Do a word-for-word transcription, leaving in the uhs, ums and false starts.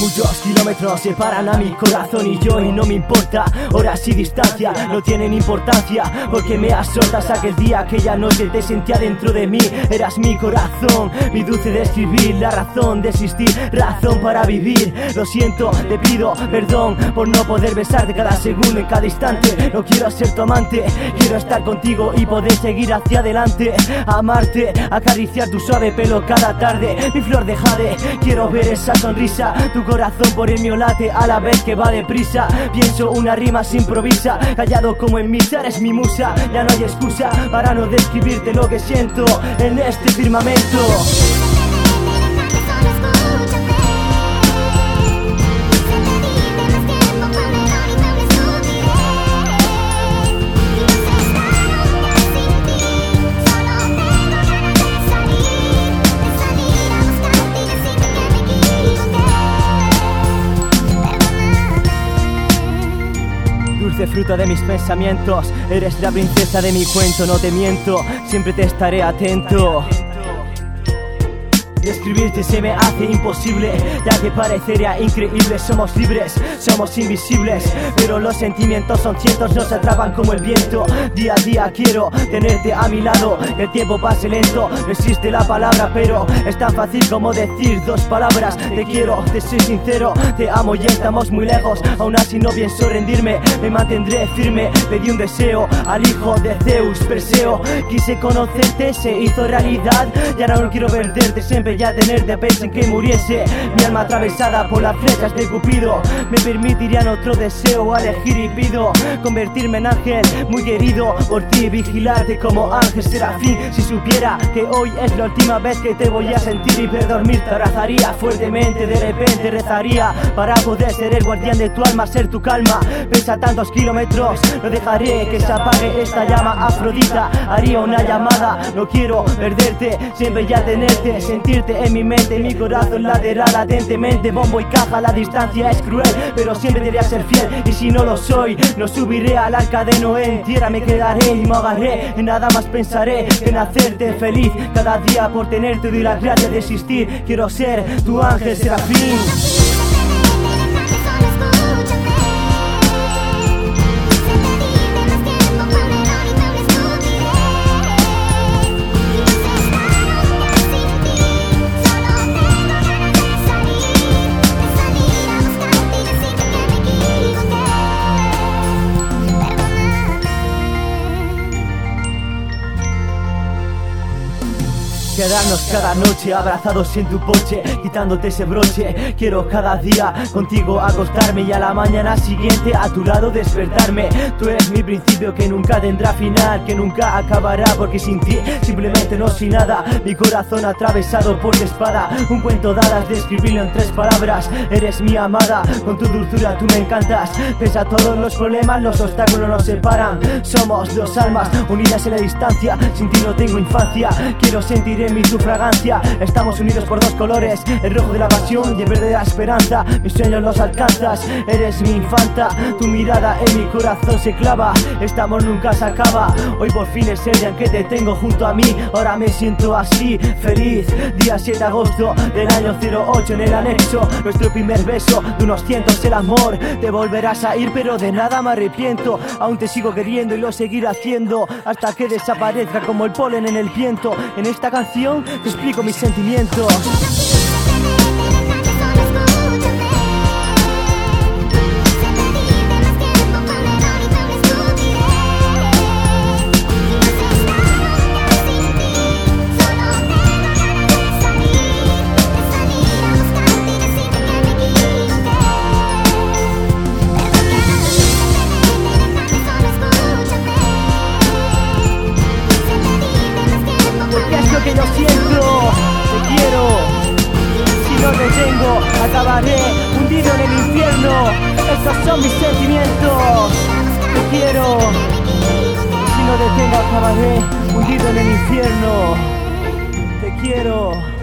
Muchos kilómetros separan a mi corazón y yo, y no me importa horas y distancia, no tienen importancia, porque me azotas aquel día, aquella noche te sentía dentro de mí. Eras mi corazón, mi dulce de escribir, la razón de existir, razón para vivir. Lo siento, te pido perdón por no poder besarte cada segundo, en cada instante. No quiero ser tu amante, quiero estar contigo y poder seguir hacia adelante, amarte, acariciar tu suave pelo cada tarde, mi flor de jade. Quiero ver esa sonrisa, tu corazón por el mío late a la vez que va deprisa. Pienso una rima, se improvisa, callado como en misa, eres mi musa. Ya no hay excusa para no describirte lo que siento en este firmamento. Dulce fruta de mis pensamientos, eres la princesa de mi cuento, no te miento, siempre te estaré atento. Describirte se me hace imposible, ya que parecería increíble. Somos libres, somos invisibles, pero los sentimientos son cientos, nos atrapan como el viento. Día a día quiero tenerte a mi lado, que el tiempo pase lento. No existe la palabra, pero es tan fácil como decir dos palabras. Te quiero, te soy sincero, te amo y estamos muy lejos. Aún así no pienso rendirme, me mantendré firme. Pedí un deseo al hijo de Zeus, Perseo. Quise conocerte, se hizo realidad, y ahora no quiero perderte siempre. Ya tenerte, pensé en que muriese mi alma atravesada por las flechas de Cupido. Me permitirían otro deseo a elegir y pido convertirme en ángel muy querido por ti, vigilarte como ángel serafín. Si supiera que hoy es la última vez que te voy a sentir y ver dormir, te abrazaría fuertemente, de repente rezaría para poder ser el guardián de tu alma, ser tu calma. Pesa tantos kilómetros, no dejaré que se apague esta llama. Afrodita, haría una llamada, no quiero perderte, siempre ya tenerte, sentirte en mi mente, en mi corazón laterá latentemente. Bombo y caja, la distancia es cruel, pero siempre debería ser fiel. Y si no lo soy, no subiré al arca de Noé. En tierra me quedaré y me ahogaré, en nada más pensaré que en hacerte feliz. Cada día por tenerte doy las gracias de existir. Quiero ser tu ángel serafín. Quedarnos cada noche abrazados en tu porche, quitándote ese broche. Quiero cada día contigo acostarme y a la mañana siguiente a tu lado despertarme. Tú eres mi principio que nunca tendrá final, que nunca acabará, porque sin ti simplemente no soy nada. Mi corazón atravesado por tu espada, un cuento de hadas, describirlo en tres palabras. Eres mi amada, con tu dulzura tú me encantas. Pese a todos los problemas, los obstáculos nos separan. Somos dos almas unidas en la distancia, sin ti no tengo infancia. Quiero sentir en mí tu fragancia, estamos unidos por dos colores, el rojo de la pasión y el verde de la esperanza. Mis sueños los alcanzas, eres mi infanta, tu mirada en mi corazón se clava. Este amor nunca se acaba, hoy por fin es el día en que te tengo junto a mí. Ahora me siento así, feliz. Día siete de agosto del año cero ocho en el anexo, nuestro primer beso de unos cientos. El amor, te volverás a ir pero de nada me arrepiento. Aún te sigo queriendo y lo seguiré haciendo hasta que desaparezca como el polen en el viento. En esta canción te explico mis sentimientos. Que yo siento, te quiero. Si no te tengo, acabaré hundido en el infierno. Estos son mis sentimientos. Te quiero. Si no te tengo, acabaré hundido en el infierno. Te quiero.